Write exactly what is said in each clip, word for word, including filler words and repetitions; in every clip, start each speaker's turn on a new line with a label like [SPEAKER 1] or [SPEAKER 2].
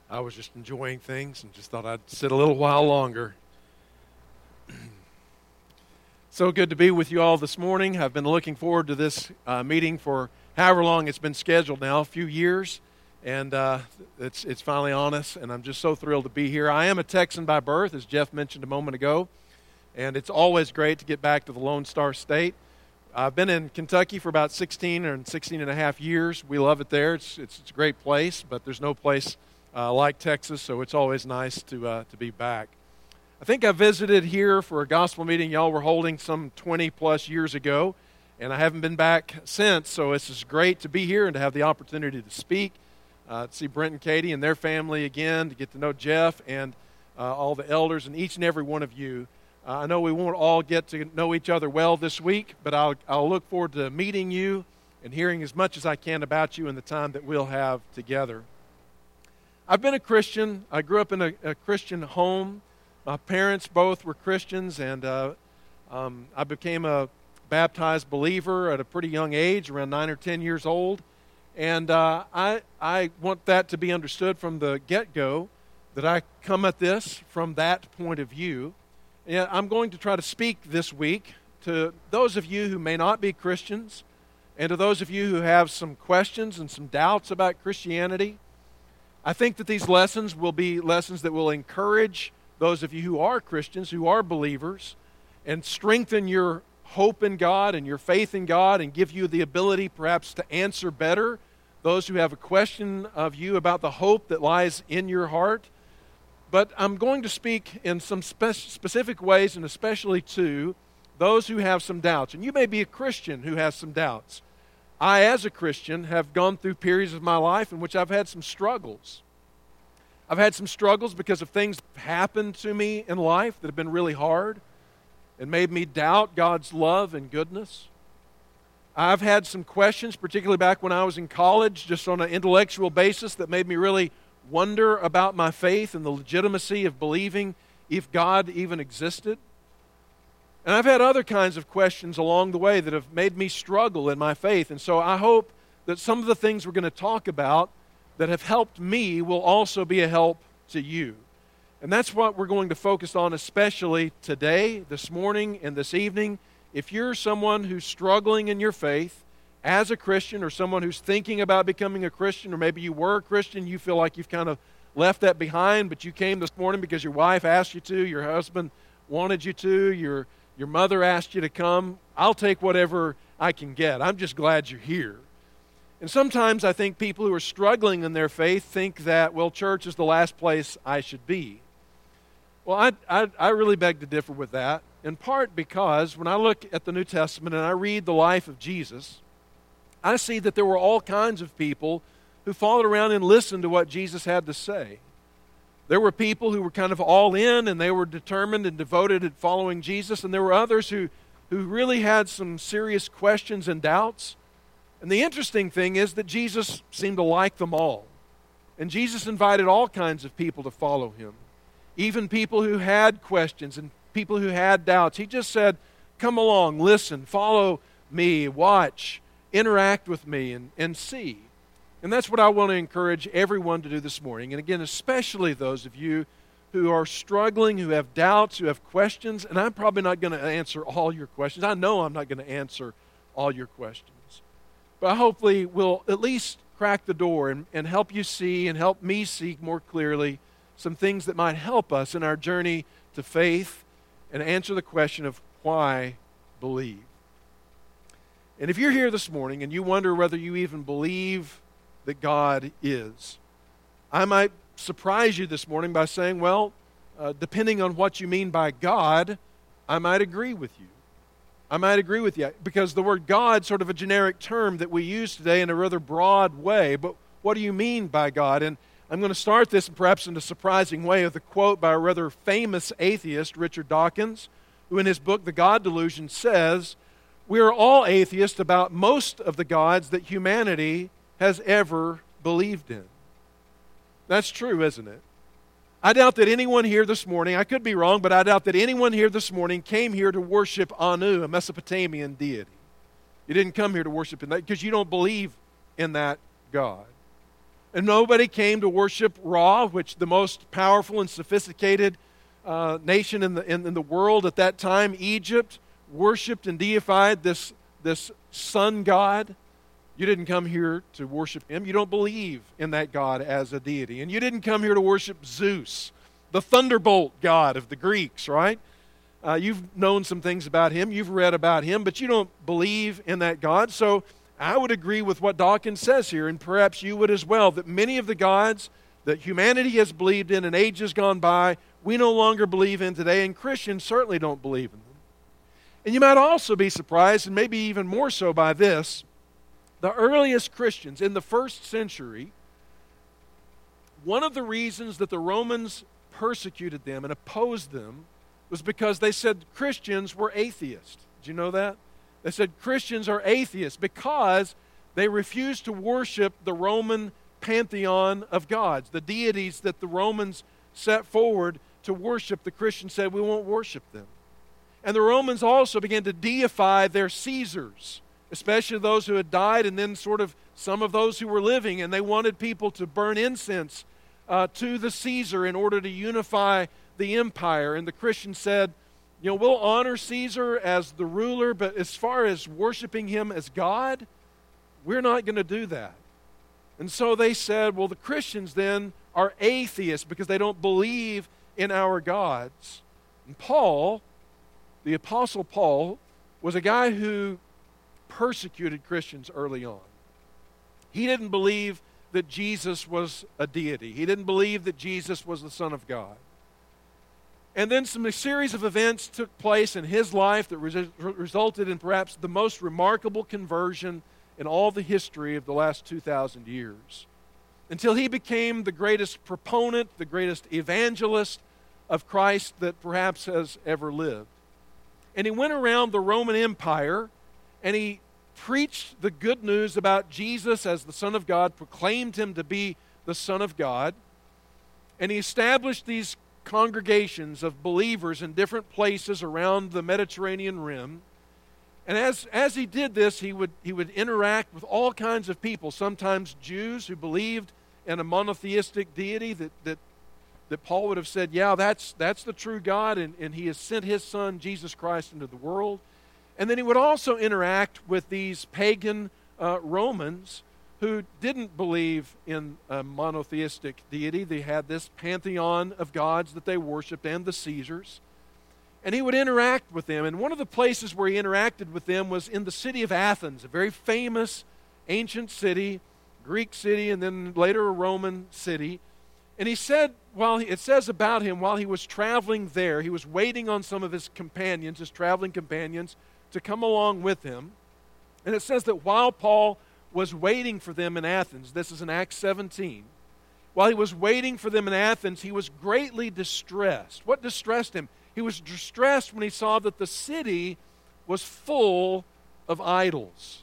[SPEAKER 1] I was just enjoying things and just thought I'd sit a little while longer. So good to be with you all this morning. I've been looking forward to this uh, meeting for however long it's been scheduled now, a few years, and uh, it's it's finally on us, and I'm just so thrilled to be here. I am a Texan by birth, as Jeff mentioned a moment ago, and it's always great to get back to the Lone Star State. I've been in Kentucky for about sixteen or sixteen and a half years. We love it there. It's it's, it's a great place, but there's no place uh, like Texas, so it's always nice to uh, to be back. I think I visited here for a gospel meeting y'all were holding some twenty plus years ago, and I haven't been back since, so it's just great to be here and to have the opportunity to speak, uh, to see Brent and Katie and their family again, to get to know Jeff and uh, all the elders and each and every one of you. Uh, I know we won't all get to know each other well this week, but I'll, I'll look forward to meeting you and hearing as much as I can about you in the time that we'll have together. I've been a Christian. I grew up in a, a Christian home. My parents both were Christians, and uh, um, I became a baptized believer at a pretty young age, around nine or ten years old. And uh, I, I want that to be understood from the get-go, that I come at this from that point of view. And I'm going to try to speak this week to those of you who may not be Christians, and to those of you who have some questions and some doubts about Christianity. I think that these lessons will be lessons that will encourage those of you who are Christians, who are believers, and strengthen your hope in God and your faith in God, and give you the ability perhaps to answer better those who have a question of you about the hope that lies in your heart. But I'm going to speak in some spe- specific ways, and especially to those who have some doubts. And you may be a Christian who has some doubts. I, as a Christian, have gone through periods of my life in which I've had some struggles. I've had some struggles because of things that have happened to me in life that have been really hard and made me doubt God's love and goodness. I've had some questions, particularly back when I was in college, just on an intellectual basis, that made me really wonder about my faith and the legitimacy of believing if God even existed. And I've had other kinds of questions along the way that have made me struggle in my faith. And so I hope that some of the things we're going to talk about that have helped me will also be a help to you. And that's what we're going to focus on, especially today, this morning, and this evening. If you're someone who's struggling in your faith as a Christian, or someone who's thinking about becoming a Christian, or maybe you were a Christian, you feel like you've kind of left that behind, but you came this morning because your wife asked you to, your husband wanted you to, your, your mother asked you to come, I'll take whatever I can get. I'm just glad you're here. And sometimes I think people who are struggling in their faith think that, well, church is the last place I should be. Well, I, I, I really beg to differ with that, in part because when I look at the New Testament and I read the life of Jesus, I see that there were all kinds of people who followed around and listened to what Jesus had to say. There were people who were kind of all in, and they were determined and devoted at following Jesus, and there were others who, who really had some serious questions and doubts. And the interesting thing is that Jesus seemed to like them all. And Jesus invited all kinds of people to follow him, even people who had questions and people who had doubts. He just said, come along, listen, follow me, watch, interact with me, and, and see. And that's what I want to encourage everyone to do this morning. And again, especially those of you who are struggling, who have doubts, who have questions. And I'm probably not going to answer all your questions. I know I'm not going to answer all your questions. But hopefully we'll at least crack the door and, and help you see and help me see more clearly some things that might help us in our journey to faith and answer the question of why believe. And if you're here this morning and you wonder whether you even believe that God is, I might surprise you this morning by saying, well, uh, depending on what you mean by God, I might agree with you. I might agree with you, because the word God is sort of a generic term that we use today in a rather broad way. But what do you mean by God? And I'm going to start this perhaps in a surprising way with a quote by a rather famous atheist, Richard Dawkins, who in his book, The God Delusion, says, we are all atheists about most of the gods that humanity has ever believed in. That's true, isn't it? I doubt that anyone here this morning, I could be wrong, but I doubt that anyone here this morning came here to worship Anu, a Mesopotamian deity. You didn't come here to worship in that because you don't believe in that God. And nobody came to worship Ra, which the most powerful and sophisticated uh, nation in the, in, in the world at that time, Egypt, worshipped and deified this, this sun god. You didn't come here to worship him. You don't believe in that god as a deity. And you didn't come here to worship Zeus, the thunderbolt god of the Greeks, right? Uh, you've known some things about him. You've read about him, but you don't believe in that god. So I would agree with what Dawkins says here, and perhaps you would as well, that many of the gods that humanity has believed in in ages gone by, we no longer believe in today, and Christians certainly don't believe in them. And you might also be surprised, and maybe even more so by this, the earliest Christians in the first century, one of the reasons that the Romans persecuted them and opposed them was because they said Christians were atheists. Did you know that? They said Christians are atheists because they refused to worship the Roman pantheon of gods, the deities that the Romans set forward to worship. The Christians said, we won't worship them. And the Romans also began to deify their Caesars, especially those who had died, and then sort of some of those who were living, and they wanted people to burn incense uh, to the Caesar in order to unify the empire. And the Christians said, you know, we'll honor Caesar as the ruler, but as far as worshiping him as God, we're not going to do that. And so they said, well, the Christians then are atheists because they don't believe in our gods. And Paul, the Apostle Paul, was a guy who persecuted Christians early on. He didn't believe that Jesus was a deity. He didn't believe that Jesus was the Son of God. And then some a series of events took place in his life that res- resulted in perhaps the most remarkable conversion in all the history of the last two thousand years, until he became the greatest proponent, the greatest evangelist of Christ that perhaps has ever lived. And he went around the Roman Empire, and he preached the good news about Jesus as the Son of God, proclaimed him to be the Son of God, and he established these congregations of believers in different places around the Mediterranean rim. And as, as he did this, he would, he would interact with all kinds of people, sometimes Jews who believed in a monotheistic deity that, that, that Paul would have said, yeah, that's, that's the true God, and, and he has sent his Son, Jesus Christ, into the world. And then he would also interact with these pagan uh, Romans who didn't believe in a monotheistic deity. They had this pantheon of gods that they worshiped, and the Caesars. And he would interact with them. And one of the places where he interacted with them was in the city of Athens, a very famous ancient city, Greek city, and then later a Roman city. And he said, while he, it says about him, while he was traveling there, he was waiting on some of his companions, his traveling companions, to come along with him. And it says that while Paul was waiting for them in Athens, this is in Acts seventeen, while he was waiting for them in Athens, he was greatly distressed. What distressed him? He was distressed when he saw that the city was full of idols.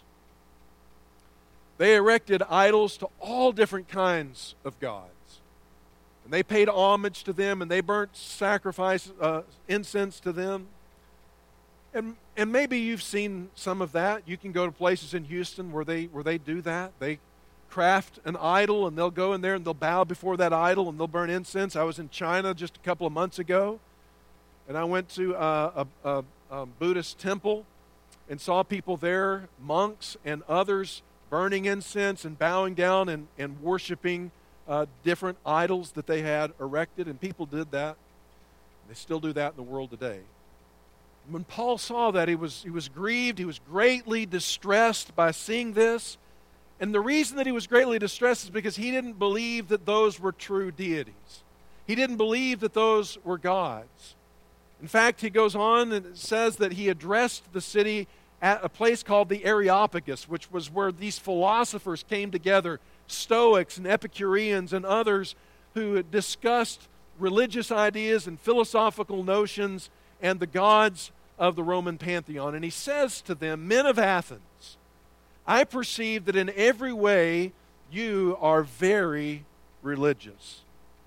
[SPEAKER 1] They erected idols to all different kinds of gods. And they paid homage to them, and they burnt sacrifice, uh, incense to them. And, and maybe you've seen some of that. You can go to places in Houston where they, where they do that. They craft an idol, and they'll go in there and they'll bow before that idol, and they'll burn incense. I was in China just a couple of months ago, and I went to a, a, a, a Buddhist temple and saw people there, monks and others, burning incense and bowing down and, and worshiping uh, different idols that they had erected. And people did that. They still do that in the world today. When Paul saw that, he was, he was grieved. He was greatly distressed by seeing this. And the reason that he was greatly distressed is because he didn't believe that those were true deities. He didn't believe that those were gods. In fact, he goes on and it says that he addressed the city at a place called the Areopagus, which was where these philosophers came together, Stoics and Epicureans and others who discussed religious ideas and philosophical notions and the gods of the Roman pantheon. And he says to them, men of Athens, I perceive that in every way you are very religious.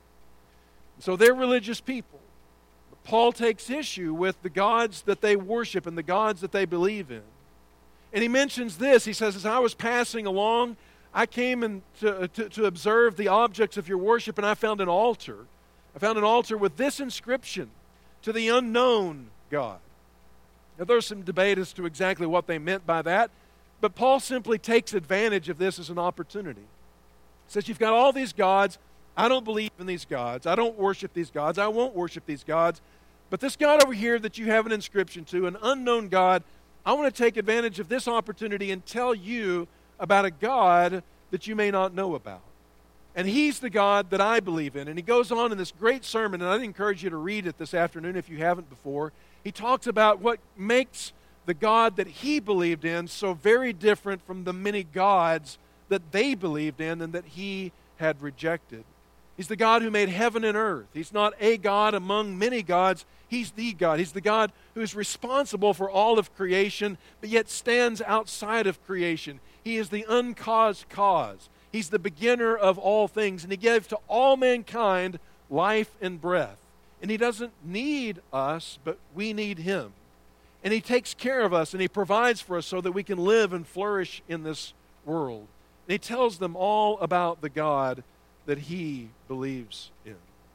[SPEAKER 1] So they're religious people. But Paul takes issue with the gods that they worship and the gods that they believe in. And he mentions this. He says, as I was passing along, I came in to, to, to observe the objects of your worship, and I found an altar. I found an altar with this inscription, to the unknown God. Now, there's some debate as to exactly what they meant by that, but Paul simply takes advantage of this as an opportunity. He says, you've got all these gods. I don't believe in these gods. I don't worship these gods. I won't worship these gods. But this God over here that you have an inscription to, an unknown God, I want to take advantage of this opportunity and tell you about a God that you may not know about. And He's the God that I believe in. And he goes on in this great sermon, and I'd encourage you to read it this afternoon if you haven't before. He talks about what makes the God that he believed in so very different from the many gods that they believed in and that he had rejected. He's the God who made heaven and earth. He's not a God among many gods. He's the God. He's the God who is responsible for all of creation, but yet stands outside of creation. He is the uncaused cause. He's the beginner of all things, and He gave to all mankind life and breath. And He doesn't need us, but we need Him. And He takes care of us, and He provides for us so that we can live and flourish in this world. And He tells them all about the God that He believes in.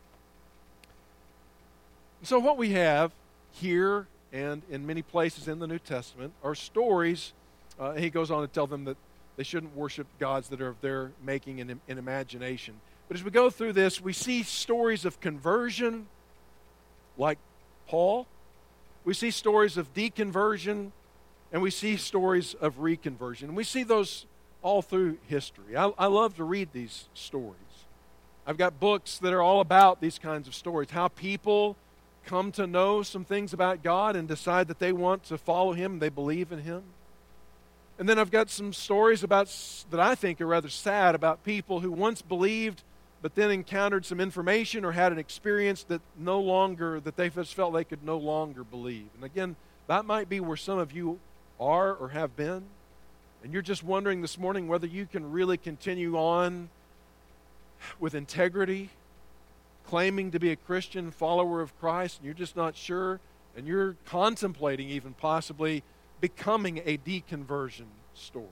[SPEAKER 1] So what we have here and in many places in the New Testament are stories. Uh, he goes on to tell them that they shouldn't worship gods that are of their making in, in imagination. But as we go through this, we see stories of conversion, like Paul. We see stories of deconversion, and we see stories of reconversion. And we see those all through history. I, I love to read these stories. I've got books that are all about these kinds of stories, how people come to know some things about God and decide that they want to follow Him and they believe in Him. And then I've got some stories about that I think are rather sad about people who once believed but then encountered some information or had an experience that no longer, that they just felt they could no longer believe. And again, that might be where some of you are or have been. And you're just wondering this morning whether you can really continue on with integrity, claiming to be a Christian follower of Christ, and you're just not sure, and you're contemplating even possibly becoming a deconversion story.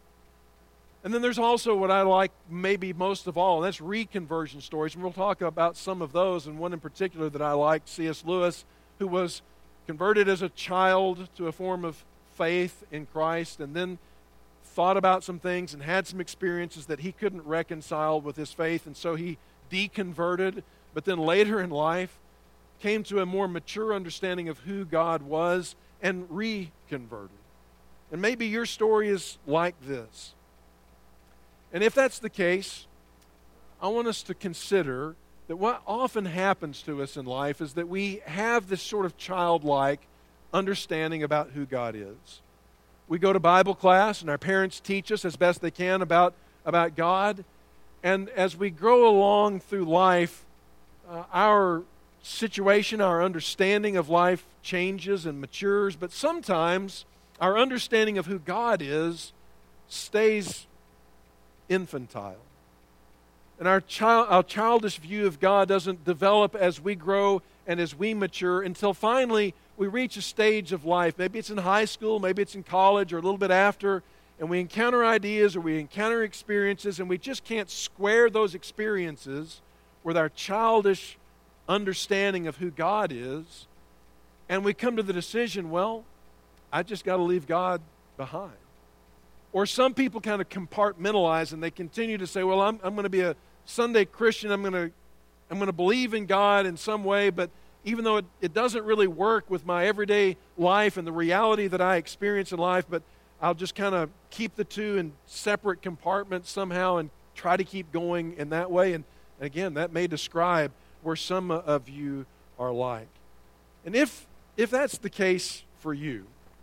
[SPEAKER 1] And then there's also what I like maybe most of all, and that's reconversion stories. And we'll talk about some of those, and one in particular that I like, C S Lewis, who was converted as a child to a form of faith in Christ, and then thought about some things and had some experiences that he couldn't reconcile with his faith, and so he deconverted, but then later in life came to a more mature understanding of who God was and reconverted. And maybe your story is like this. And if that's the case, I want us to consider that what often happens to us in life is that we have this sort of childlike understanding about who God is. We go to Bible class and our parents teach us as best they can about, about God. And as we grow along through life, uh, our situation, our understanding of life changes and matures, but sometimes our understanding of who God is stays infantile. And our child, our childish view of God doesn't develop as we grow and as we mature until finally we reach a stage of life. Maybe it's in high school, maybe it's in college, or a little bit after, and we encounter ideas or we encounter experiences, and we just can't square those experiences with our childish understanding of who God is, and we come to the decision, well, I just got to leave God behind. Or some people kind of compartmentalize and they continue to say, well, I'm, I'm going to be a Sunday Christian, I'm going to I'm going to believe in God in some way, but even though it, it doesn't really work with my everyday life and the reality that I experience in life, but I'll just kind of keep the two in separate compartments somehow and try to keep going in that way. And again, that may describe where some of you are like. And if if that's the case for you,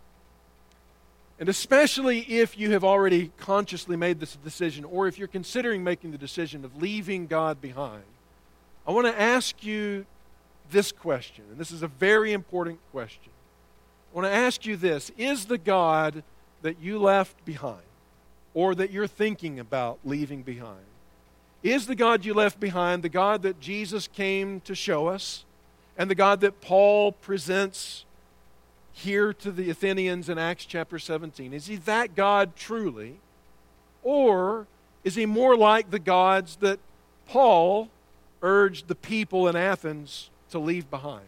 [SPEAKER 1] and especially if you have already consciously made this decision, or if you're considering making the decision of leaving God behind, I want to ask you this question, and this is a very important question. I want to ask you this: is the God that you left behind, or that you're thinking about leaving behind, is the God you left behind the God that Jesus came to show us, and the God that Paul presents here to the Athenians in Acts chapter seventeen? Is he that God truly? Or Is he more like the gods that Paul urged the people in Athens to leave behind?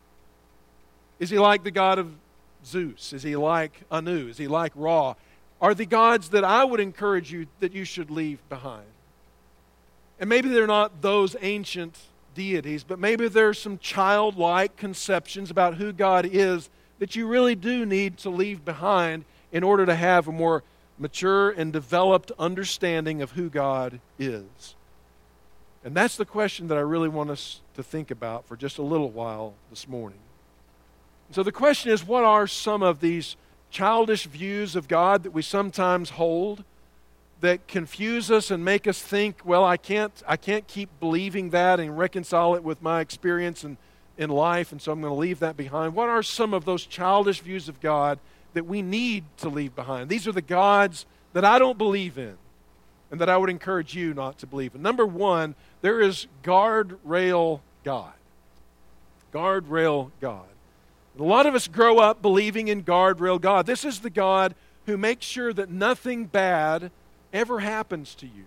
[SPEAKER 1] Is he like the god of Zeus? Is he like Anu? Is he like Ra? Are the gods that I would encourage you that you should leave behind? And maybe they're not those ancient deities, but maybe there's some childlike conceptions about who God is that you really do need to leave behind in order to have a more mature and developed understanding of who God is. And that's the question that I really want us to think about for just a little while this morning. So the question is, what are some of these childish views of God that we sometimes hold that confuse us and make us think, well, I can't I can't keep believing that and reconcile it with my experience in, in life, and so I'm going to leave that behind. What are some of those childish views of God that we need to leave behind? These are the gods that I don't believe in and that I would encourage you not to believe in. Number one, there is guardrail God. Guardrail God. A lot of us grow up believing in guardrail God. This is the God who makes sure that nothing bad ever happens to you.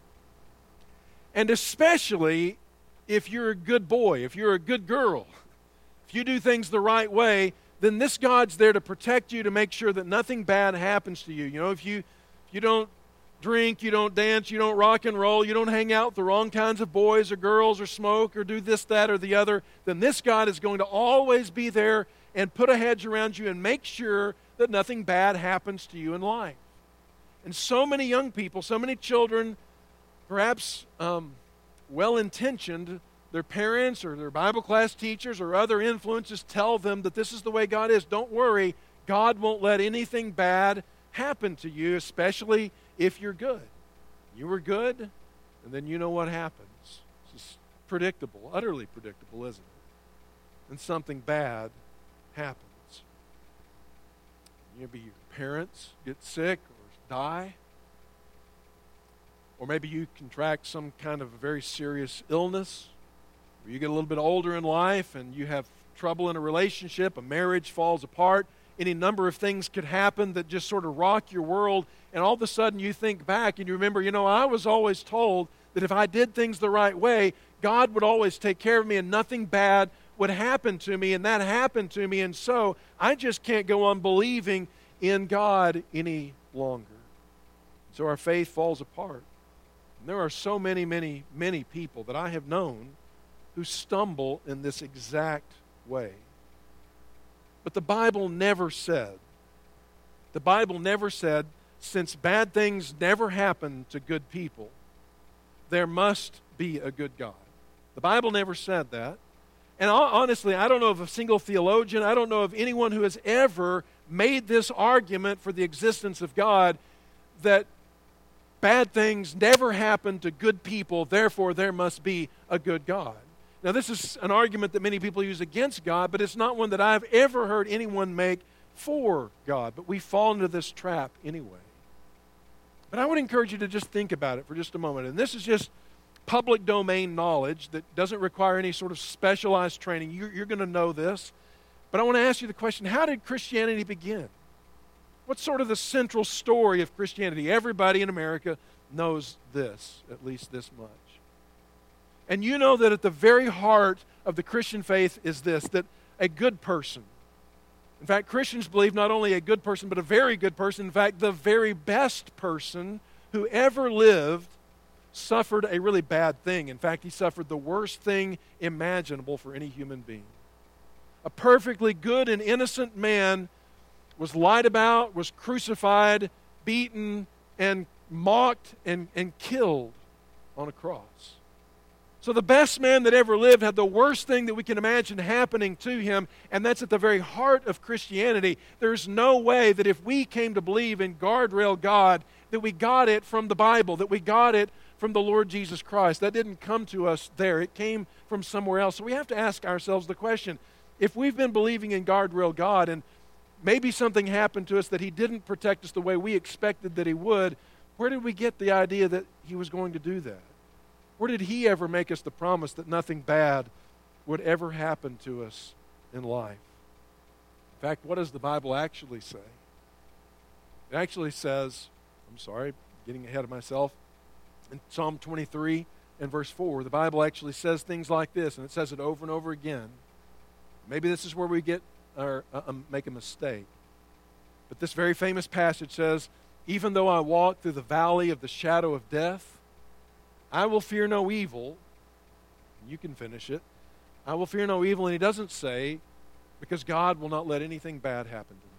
[SPEAKER 1] And especially if you're a good boy, if you're a good girl, if you do things the right way, then this God's there to protect you, to make sure that nothing bad happens to you. You know, if you, if you don't drink, you don't dance, you don't rock and roll, you don't hang out with the wrong kinds of boys or girls or smoke or do this, that, or the other, then this God is going to always be there and put a hedge around you and make sure that nothing bad happens to you in life. And so many young people, so many children, perhaps um, well-intentioned, their parents or their Bible class teachers or other influences tell them that this is the way God is. Don't worry, God won't let anything bad happen to you, especially if you're good. You were good, and then you know what happens. It's just predictable, utterly predictable, isn't it? And something bad happens. Maybe your parents get sick or die. Or maybe you contract some kind of a very serious illness. Or you get a little bit older in life and you have trouble in a relationship, a marriage falls apart. Any number of things could happen that just sort of rock your world, and all of a sudden you think back and you remember, you know, I was always told that if I did things the right way, God would always take care of me and nothing bad would happen to me, and that happened to me, and so I just can't go on believing in God any longer. So our faith falls apart. And there are so many, many, many people that I have known who stumble in this exact way. But the Bible never said, the Bible never said, since bad things never happen to good people, there must be a good God. The Bible never said that. And honestly, I don't know of a single theologian, I don't know of anyone who has ever made this argument for the existence of God, that bad things never happen to good people, therefore there must be a good God. Now, this is an argument that many people use against God, but it's not one that I've ever heard anyone make for God. But we fall into this trap anyway. But I would encourage you to just think about it for just a moment. And this is just public domain knowledge that doesn't require any sort of specialized training. You're, you're going to know this. But I want to ask you the question, how did Christianity begin? What's sort of the central story of Christianity? Everybody in America knows this, at least this much. And you know that at the very heart of the Christian faith is this, that a good person, in fact, Christians believe not only a good person, but a very good person, in fact, the very best person who ever lived, suffered a really bad thing. In fact, he suffered the worst thing imaginable for any human being. A perfectly good and innocent man was lied about, was crucified, beaten, and mocked and, and killed on a cross. So the best man that ever lived had the worst thing that we can imagine happening to him, and that's at the very heart of Christianity. There's no way that if we came to believe in guardrail God, that we got it from the Bible, that we got it from the Lord Jesus Christ. That didn't come to us there. It came from somewhere else. So we have to ask ourselves the question, if we've been believing in guardrail God and maybe something happened to us that He didn't protect us the way we expected that He would, where did we get the idea that He was going to do that? Where did He ever make us the promise that nothing bad would ever happen to us in life? In fact, what does the Bible actually say? It actually says, I'm sorry, getting ahead of myself, In Psalm twenty-three and verse four, the Bible actually says things like this, and it says it over and over again. Maybe this is where we get or uh, make a mistake. But this very famous passage says, even though I walk through the valley of the shadow of death, I will fear no evil. You can finish it. I will fear no evil. And he doesn't say, because God will not let anything bad happen to me.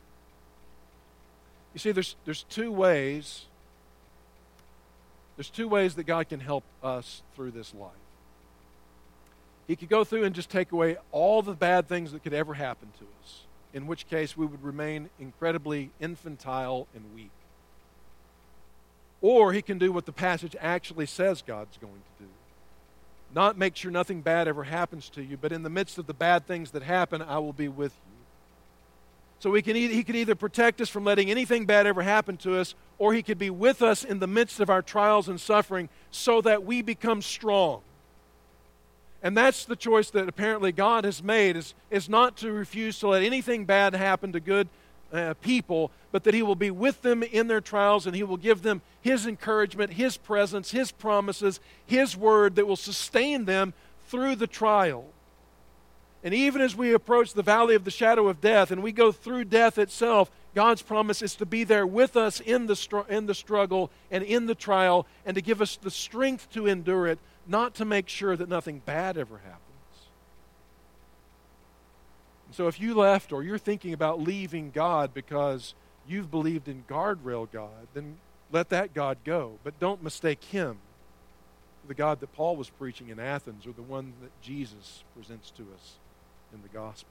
[SPEAKER 1] You see, there's, there's two ways, there's two ways that God can help us through this life. He could go through and just take away all the bad things that could ever happen to us, in which case we would remain incredibly infantile and weak. Or he can do what the passage actually says God's going to do. Not make sure nothing bad ever happens to you, but in the midst of the bad things that happen, I will be with you. So we can either, he could either protect us from letting anything bad ever happen to us, or he could be with us in the midst of our trials and suffering so that we become strong. And that's the choice that apparently God has made, is, is not to refuse to let anything bad happen to good uh, people, but that he will be with them in their trials, and he will give them his encouragement, his presence, his promises, his word that will sustain them through the trial. And even as we approach the valley of the shadow of death, and we go through death itself, God's promise is to be there with us in the, str- in the struggle and in the trial, and to give us the strength to endure it, not to make sure that nothing bad ever happens. And so if you left, or you're thinking about leaving God because you've believed in guardrail God, then let that God go. But don't mistake him for the God that Paul was preaching in Athens, or the one that Jesus presents to us in the Gospels.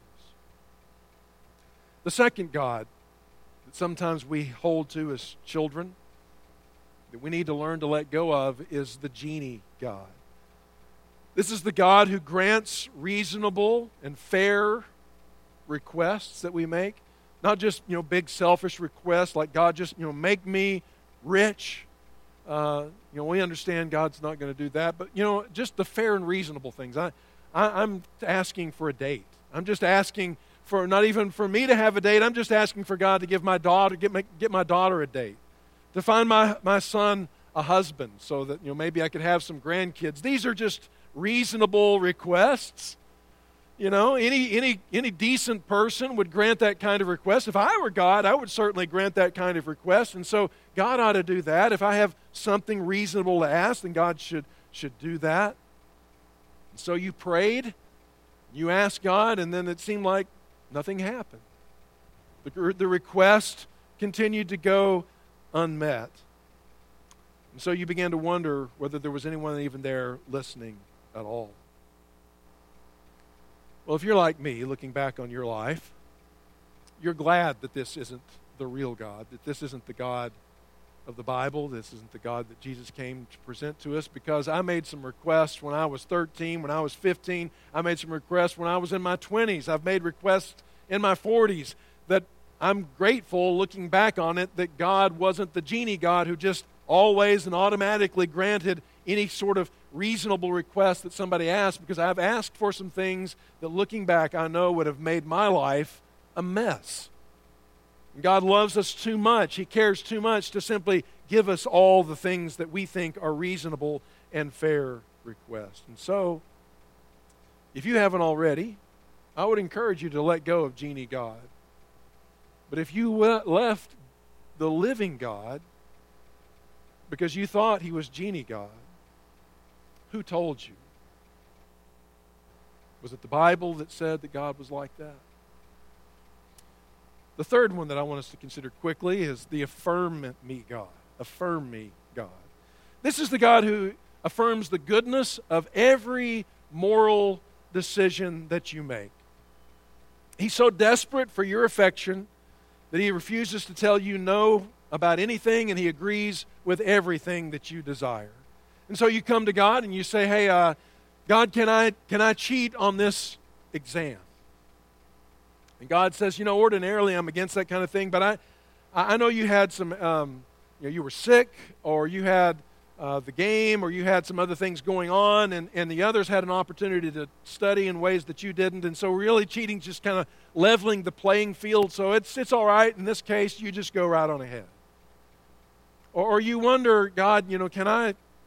[SPEAKER 1] The second God that sometimes we hold to as children, that we need to learn to let go of, is the genie God. This is the God who grants reasonable and fair requests that we make. Not just, you know, big selfish requests like, God, just, you know, make me rich. Uh, you know, we understand God's not going to do that. But, you know, just the fair and reasonable things. I, I, I'm asking for a date. I'm just asking for, not even for me to have a date. I'm just asking for God to give my daughter, get my, get my daughter a date. To find my, my son a husband so that, you know, maybe I could have some grandkids. These are just reasonable requests. You know, any any any decent person would grant that kind of request. If I were God, I would certainly grant that kind of request. And so God ought to do that. If I have something reasonable to ask, then God should should do that. And so you prayed, you asked God, and then it seemed like nothing happened. The, the request continued to go unmet. And so you began to wonder whether there was anyone even there listening at all. Well, if you're like me, looking back on your life, you're glad that this isn't the real God, that this isn't the God of the Bible, this isn't the God that Jesus came to present to us, because I made some requests when I was thirteen, when I was fifteen. I made some requests when I was in my twenties. I've made requests in my forties that I'm grateful, looking back on it, that God wasn't the genie God who just always and automatically granted any sort of reasonable request that somebody asked, because I've asked for some things that, looking back, I know would have made my life a mess. God loves us too much. He cares too much to simply give us all the things that we think are reasonable and fair requests. And so, if you haven't already, I would encourage you to let go of genie God. But if you left the living God because you thought he was genie God, who told you? Was it the Bible that said that God was like that? The third one that I want us to consider quickly is the affirm me God. Affirm me God. This is the God who affirms the goodness of every moral decision that you make. He's so desperate for your affection that he refuses to tell you no about anything, and he agrees with everything that you desire. And so you come to God and you say, hey, uh, God, can I can I cheat on this exam? And God says, you know, ordinarily I'm against that kind of thing, but I I know you had some, um, you know, you were sick, or you had uh, the game, or you had some other things going on, and, and the others had an opportunity to study in ways that you didn't, and so really cheating's just kind of leveling the playing field, so it's it's all right. In this case, you just go right on ahead. Or, or you wonder, God, you know, can I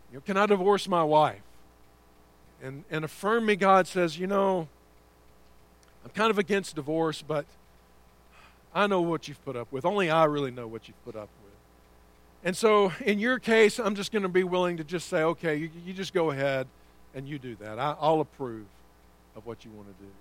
[SPEAKER 1] You know, can I divorce my wife? And, and Affirm Me God says, you know, I'm kind of against divorce, but I know what you've put up with. Only I really know what you've put up with. And so in your case, I'm just going to be willing to just say, okay, you, you just go ahead and you do that. I, I'll approve of what you want to do.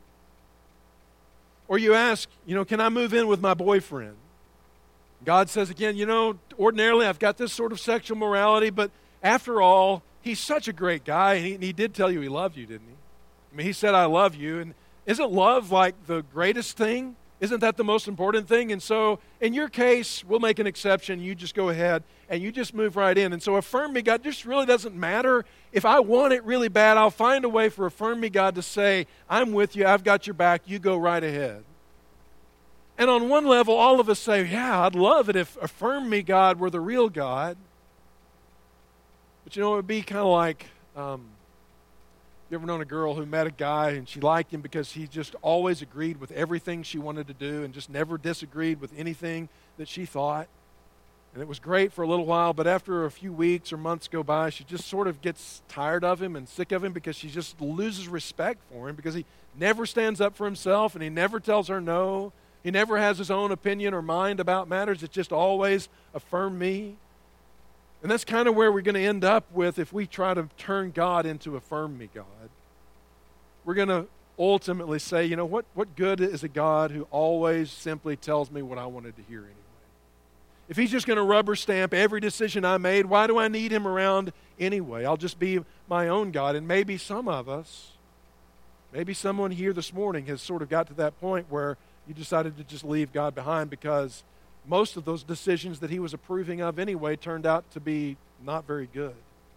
[SPEAKER 1] Or you ask, you know, can I move in with my boyfriend? God says again, you know, ordinarily I've got this sort of sexual morality, but after all, he's such a great guy, and he, and he did tell you he loved you, didn't he? I mean, he said, I love you, and isn't love like the greatest thing? Isn't that the most important thing? And so, in your case, we'll make an exception. You just go ahead, and you just move right in. And so, Affirm Me God just really doesn't matter. If I want it really bad, I'll find a way for Affirm Me God to say, I'm with you, I've got your back, you go right ahead. And on one level, all of us say, yeah, I'd love it if Affirm Me God were the real God. But you know, it would be kind of like, um, you ever known a girl who met a guy and she liked him because he just always agreed with everything she wanted to do and just never disagreed with anything that she thought? And it was great for a little while, but after a few weeks or months go by, she just sort of gets tired of him and sick of him because she just loses respect for him because he never stands up for himself and he never tells her no. He never has his own opinion or mind about matters. It's just always affirm me. And that's kind of where we're going to end up with if we try to turn God into Affirm Me God. We're going to ultimately say, you know, what, what good is a God who always simply tells me what I wanted to hear anyway? If he's just going to rubber stamp every decision I made, why do I need him around anyway? I'll just be my own God. And maybe some of us, maybe someone here this morning has sort of got to that point where you decided to just leave God behind because most of those decisions that he was approving of anyway turned out to be not very good.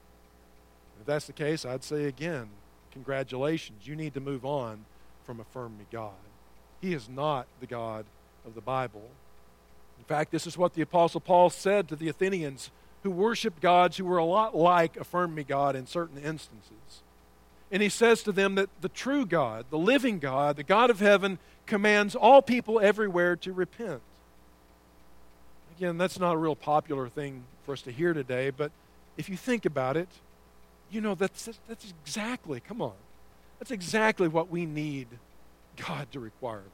[SPEAKER 1] If that's the case, I'd say again, congratulations. You need to move on from Affirm Me God. He is not the God of the Bible. In fact, this is what the Apostle Paul said to the Athenians who worshiped gods who were a lot like Affirm Me God in certain instances. And he says to them that the true God, the living God, the God of heaven, commands all people everywhere to repent. Again, that's not a real popular thing for us to hear today, but if you think about it, you know, that's, that's exactly, come on, that's exactly what we need God to require of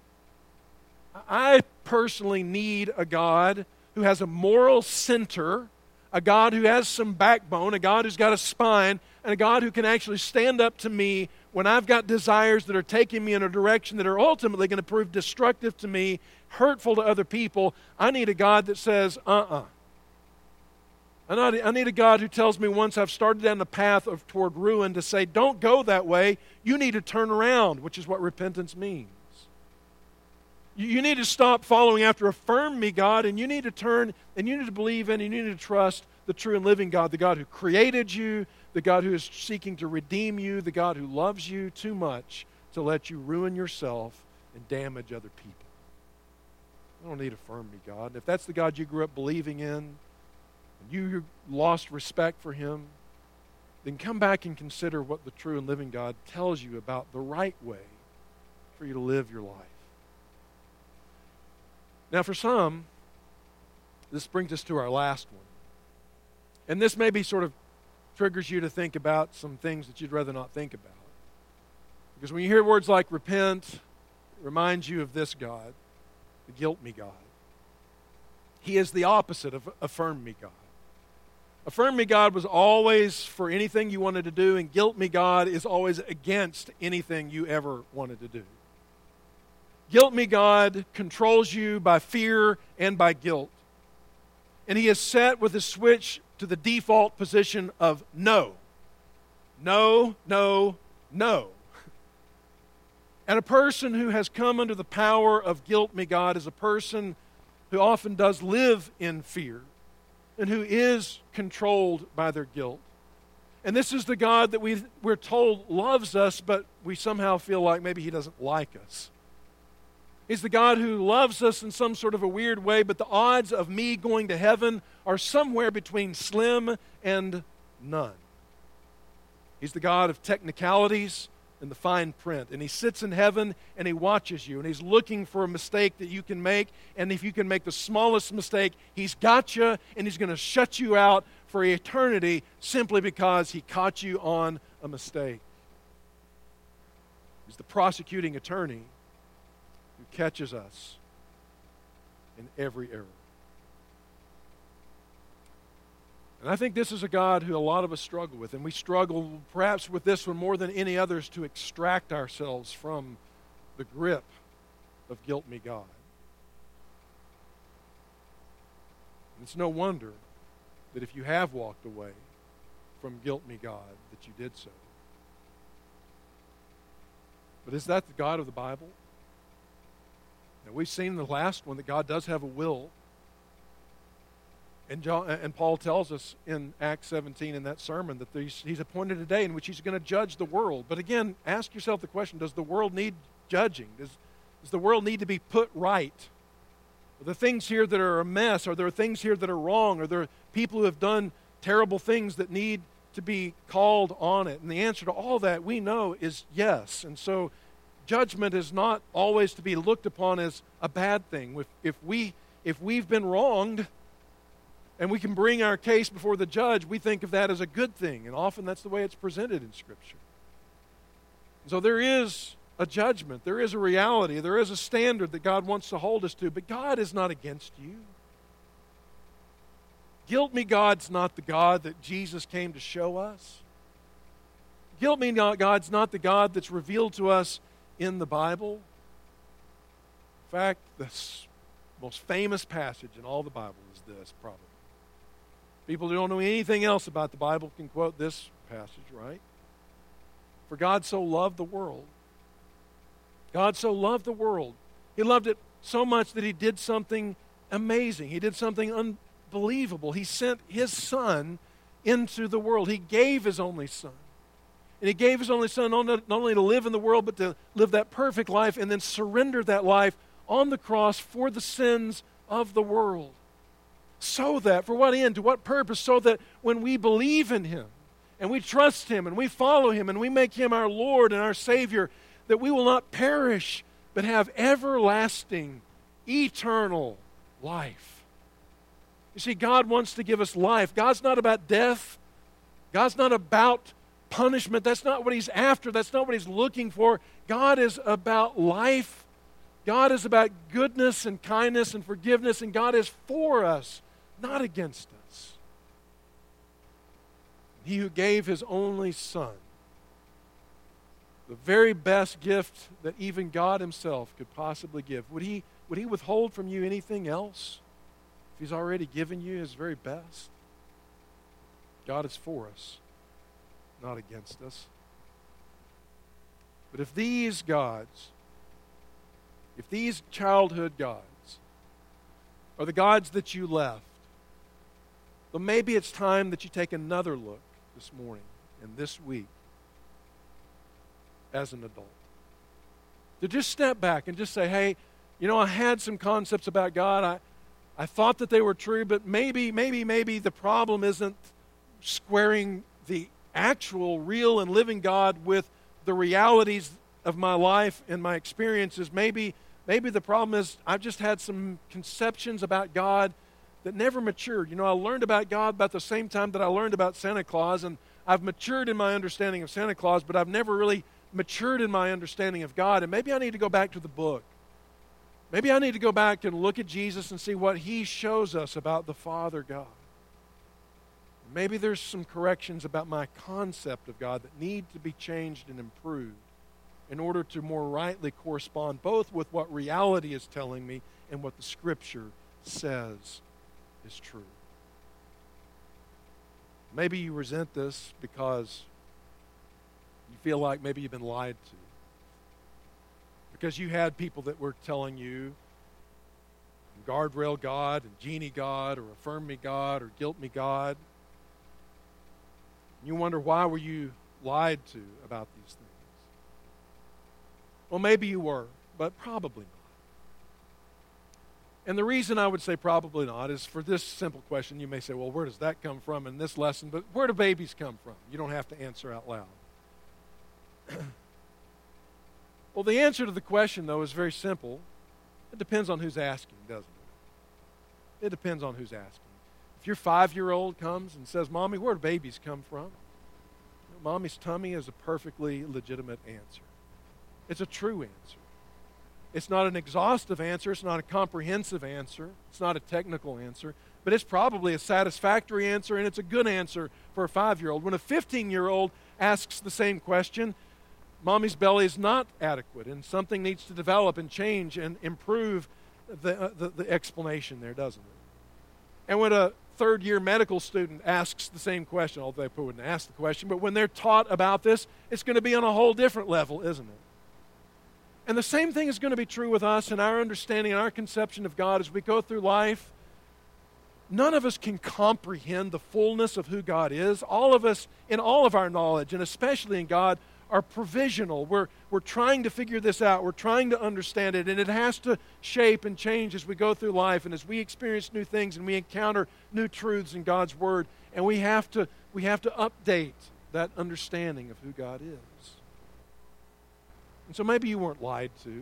[SPEAKER 1] us. I personally need a God who has a moral center, a God who has some backbone, a God who's got a spine, and a God who can actually stand up to me when I've got desires that are taking me in a direction that are ultimately going to prove destructive to me, hurtful to other people. I need a God that says, uh-uh. I need a God who tells me once I've started down the path of toward ruin to say, don't go that way. You need to turn around, which is what repentance means. You need to stop following after Affirm Me God, and you need to turn, and you need to believe in, and you need to trust the true and living God, the God who created you, the God who is seeking to redeem you, the God who loves you too much to let you ruin yourself and damage other people. I don't need Affirm Me God. If that's the God you grew up believing in, and you lost respect for him, then come back and consider what the true and living God tells you about the right way for you to live your life. Now, for some, this brings us to our last one. And this maybe sort of triggers you to think about some things that you'd rather not think about. Because when you hear words like repent, it reminds you of this God, the Guilt Me God. He is the opposite of Affirm Me God. Affirm Me God was always for anything you wanted to do, and Guilt Me God is always against anything you ever wanted to do. Guilt Me God controls you by fear and by guilt. And he is set with a switch to the default position of no. No, no, no. And a person who has come under the power of Guilt Me God is a person who often does live in fear and who is controlled by their guilt. And this is the God that we we're told loves us, but we somehow feel like maybe he doesn't like us. He's the God who loves us in some sort of a weird way, but the odds of me going to heaven are somewhere between slim and none. He's the God of technicalities and the fine print. And he sits in heaven and he watches you. And he's looking for a mistake that you can make. And if you can make the smallest mistake, he's got you and he's going to shut you out for eternity simply because he caught you on a mistake. He's the prosecuting attorney who catches us in every error. And I think this is a God who a lot of us struggle with, and we struggle perhaps with this one more than any others to extract ourselves from the grip of guilt me God. And it's no wonder that if you have walked away from guilt me God, that you did so. But is that the God of the Bible? Now, we've seen in the last one that God does have a will. And, John, and Paul tells us in Acts seventeen in that sermon that he's, he's appointed a day in which he's going to judge the world. But again, ask yourself the question, does the world need judging? Does, does the world need to be put right? Are there things here that are a mess? Are there things here that are wrong? Are there people who have done terrible things that need to be called on it? And the answer to all that we know is yes. And so judgment is not always to be looked upon as a bad thing. If, if, we, if we've been wronged, and we can bring our case before the judge, we think of that as a good thing. And often that's the way it's presented in Scripture. So there is a judgment. There is a reality. There is a standard that God wants to hold us to. But God is not against you. Guilt me God's not the God that Jesus came to show us. Guilt me God's not the God that's revealed to us in the Bible. In fact, the most famous passage in all the Bible is this, probably. People who don't know anything else about the Bible can quote this passage, right? For God so loved the world. God so loved the world. He loved it so much that he did something amazing. He did something unbelievable. He sent his Son into the world. He gave his only Son. And he gave his only Son not only to live in the world, but to live that perfect life and then surrender that life on the cross for the sins of the world. So that, for what end, to what purpose? So that when we believe in him and we trust him and we follow him and we make him our Lord and our Savior, that we will not perish but have everlasting, eternal life. You see, God wants to give us life. God's not about death. God's not about punishment. That's not what he's after. That's not what he's looking for. God is about life. God is about goodness and kindness and forgiveness, and God is for us, not against us. He who gave his only Son, the very best gift that even God himself could possibly give, would he, would he withhold from you anything else if he's already given you his very best? God is for us, not against us. But if these gods, if these childhood gods are the gods that you left, then maybe it's time that you take another look this morning and this week as an adult. To just step back and just say, hey, you know, I had some concepts about God. I, I thought that they were true, but maybe, maybe, maybe the problem isn't squaring the actual, real, and living God with the realities of my life and my experiences. Maybe Maybe the problem is I've just had some conceptions about God that never matured. You know, I learned about God about the same time that I learned about Santa Claus, and I've matured in my understanding of Santa Claus, but I've never really matured in my understanding of God. And maybe I need to go back to the book. Maybe I need to go back and look at Jesus and see what he shows us about the Father God. Maybe there's some corrections about my concept of God that need to be changed and improved in order to more rightly correspond both with what reality is telling me and what the Scripture says is true. Maybe you resent this because you feel like maybe you've been lied to. Because you had people that were telling you guardrail God and genie God or affirm me God or guilt me God. You wonder, why were you lied to about these things? Well, maybe you were, but probably not. And the reason I would say probably not is for this simple question. You may say, well, where does that come from in this lesson? But where do babies come from? You don't have to answer out loud. Well, the answer to the question, though, is very simple. It depends on who's asking, doesn't it? It depends on who's asking. If If your five-year-old comes and says, Mommy, where do babies come from? Mommy's tummy is a perfectly legitimate answer. It's a true answer. It's not an exhaustive answer. It's not a comprehensive answer. It's not a technical answer. But it's probably a satisfactory answer, and it's a good answer for a five-year-old. When a fifteen-year-old asks the same question, Mommy's belly is not adequate, and something needs to develop and change and improve the, uh, the, the explanation there, doesn't it? And when a third-year medical student asks the same question, although they probably wouldn't ask the question, but when they're taught about this, it's going to be on a whole different level, isn't it? And the same thing is going to be true with us and our understanding and our conception of God as we go through life. None of us can comprehend the fullness of who God is. All of us, in all of our knowledge, and especially in God, are provisional. We're, we're trying to figure this out. We're trying to understand it, and it has to shape and change as we go through life and as we experience new things and we encounter new truths in God's Word, and we have to, we have to update that understanding of who God is. And so maybe you weren't lied to.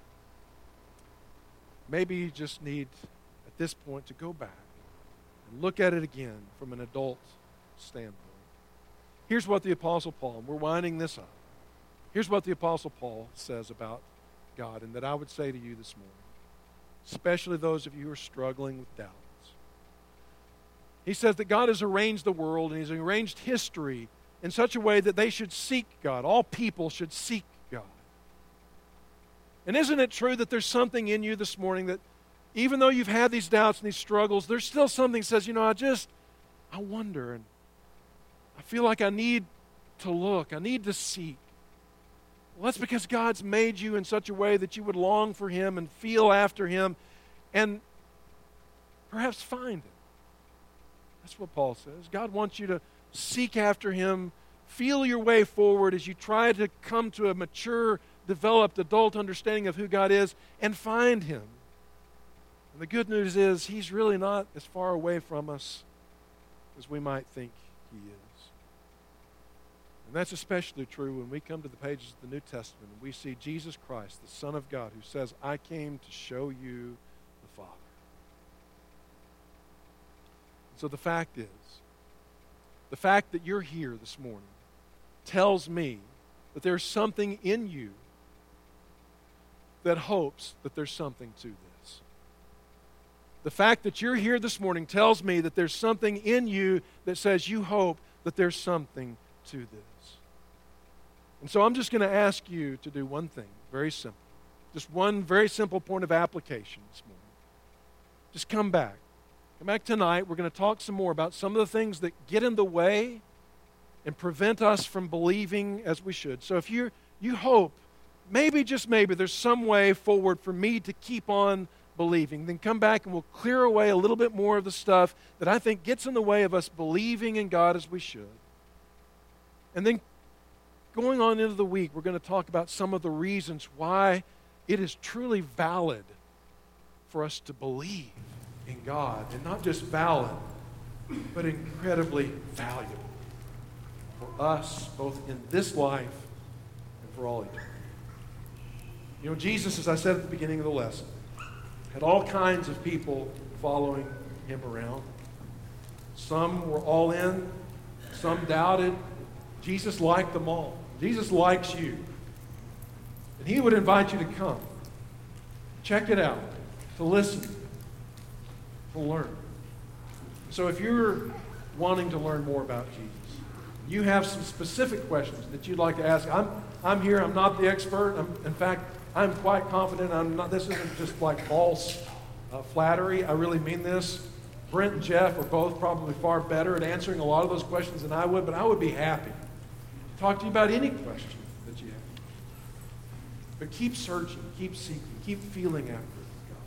[SPEAKER 1] Maybe you just need, at this point, to go back and look at it again from an adult standpoint. Here's what the Apostle Paul, and we're winding this up. Here's what the Apostle Paul says about God, and that I would say to you this morning, especially those of you who are struggling with doubts. He says that God has arranged the world and He's arranged history in such a way that they should seek God. All people should seek God. And isn't it true that there's something in you this morning that even though you've had these doubts and these struggles, there's still something that says, you know, I just, I wonder, and I feel like I need to look, I need to seek. Well, that's because God's made you in such a way that you would long for Him and feel after Him and perhaps find Him. That's what Paul says. God wants you to seek after Him, feel your way forward as you try to come to a mature, developed, adult understanding of who God is and find Him. And the good news is He's really not as far away from us as we might think He is. And that's especially true when we come to the pages of the New Testament and we see Jesus Christ, the Son of God, who says, I came to show you the Father. So the fact is, the fact that you're here this morning tells me that there's something in you that hopes that there's something to this. The fact that you're here this morning tells me that there's something in you that says you hope that there's something to this. And so I'm just going to ask you to do one thing, very simple. Just one very simple point of application this morning. Just come back. Come back tonight. We're going to talk some more about some of the things that get in the way and prevent us from believing as we should. So if you you hope, maybe, just maybe, there's some way forward for me to keep on believing, then come back and we'll clear away a little bit more of the stuff that I think gets in the way of us believing in God as we should. And then going on into the week, we're going to talk about some of the reasons why it is truly valid for us to believe in God. And not just valid, but incredibly valuable for us, both in this life and for all eternity. You know, Jesus, as I said at the beginning of the lesson, had all kinds of people following Him around. Some were all in, some doubted. Jesus liked them all. Jesus likes you. And He would invite you to come, check it out, to listen, to learn. So if you're wanting to learn more about Jesus, you have some specific questions that you'd like to ask. I'm, I'm here. I'm not the expert. I'm, in fact, I'm quite confident. I'm not. This isn't just like false uh, flattery. I really mean this. Brent and Jeff are both probably far better at answering a lot of those questions than I would, but I would be happy to talk to you about any question that you have. But keep searching, keep seeking, keep feeling after God.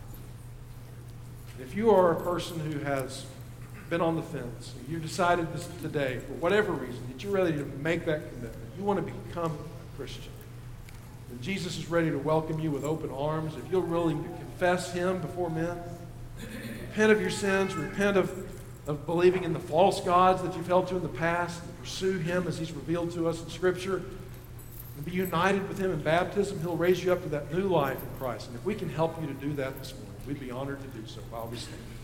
[SPEAKER 1] If you are a person who has been on the fence, and you decided this today, for whatever reason, that you're ready to make that commitment, you want to become a Christian, then Jesus is ready to welcome you with open arms. If you're willing to confess Him before men, repent of your sins, repent of, of believing in the false gods that you've held to in the past, and pursue Him as He's revealed to us in Scripture, and be united with Him in baptism, He'll raise you up to that new life in Christ. And if we can help you to do that this morning, we'd be honored to do so while we stand.